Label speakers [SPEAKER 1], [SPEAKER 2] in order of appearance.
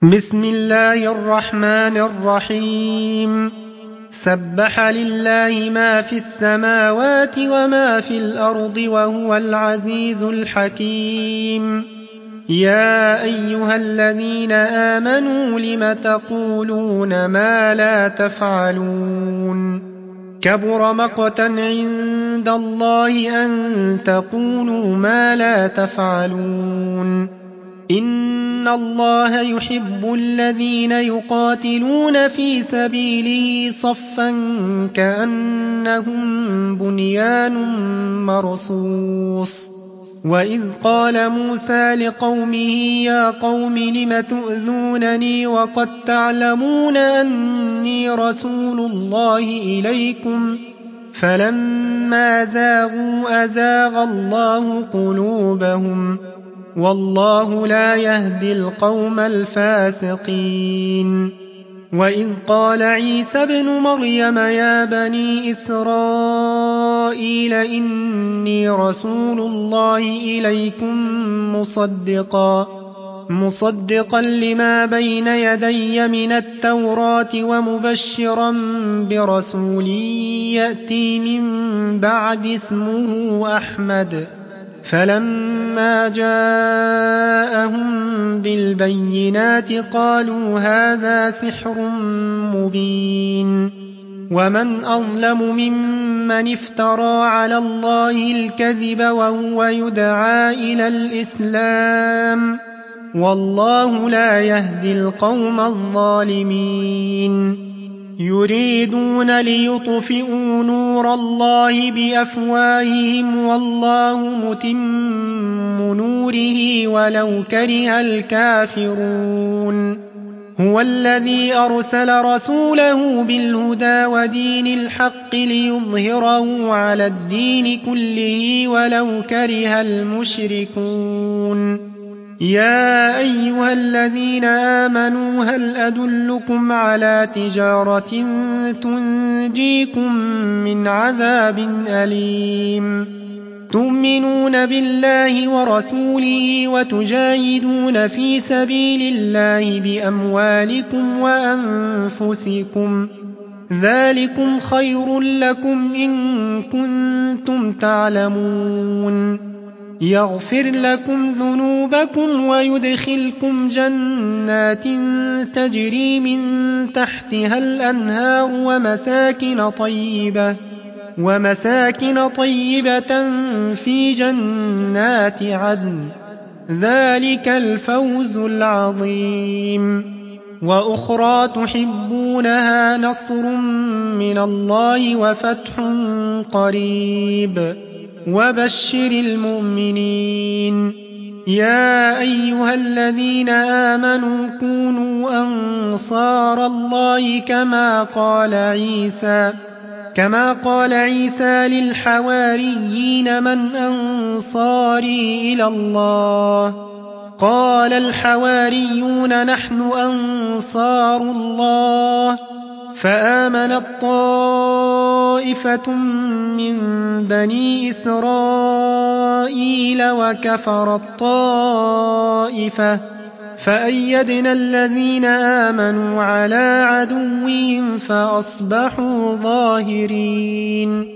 [SPEAKER 1] بسم الله الرحمن الرحيم. سبح لله ما في السماوات وما في الأرض وهو العزيز الحكيم. يا أيها الذين آمنوا لم تقولون ما لا تفعلون؟ كبر مقتا عند الله أن تقولوا ما لا تفعلون. إن الله يحب الذين يقاتلون في سبيله صفا كأنهم بنيان مرصوص. وإذ قال موسى لقومه يا قوم لم تؤذونني وقد تعلمون أني رسول الله إليكم فلما زاغوا أزاغ الله قلوبهم والله لا يهدي القوم الفاسقين. وإذ قال عيسى ابن مريم يا بني إسرائيل إني رسول الله إليكم مصدقا لما بين يدي من التوراة ومبشرا برسول يأتي من بعد اسمه أحمد. فلما جاءهم بالبينات قالوا هذا سحر مبين. ومن أظلم ممن افترى على الله الكذب وهو يدعى إلى الإسلام والله لا يهدي القوم الظالمين. يريدون ليطفئوا نور الله بأفواههم والله متم نوره ولو كره الكافرون. هو الذي أرسل رسوله بالهدى ودين الحق ليظهره على الدين كله ولو كره المشركون. يا أيها الذين آمنوا هل أدلكم على تجارة تنجيكم من عذاب أليم؟ تؤمنون بالله ورسوله وتجاهدون في سبيل الله بأموالكم وأنفسكم ذلكم خير لكم إن كنتم تعلمون. يغفر لكم ذنوبكم ويدخلكم جنات تجري من تحتها الأنهار ومساكن طيبة في جنات عدن ذلك الفوز العظيم. وأخرى تحبونها نصر من الله وفتح قريب وبشر المؤمنين. يا أيها الذين آمنوا كونوا أنصار الله كما قال عيسى للحواريين من أنصاري إلى الله؟ قال الحواريون نحن أنصار الله. فآمنت طائفة من بني إسرائيل وكفرت طائفة فأيدنا الذين آمنوا على عدوهم فأصبحوا ظاهرين.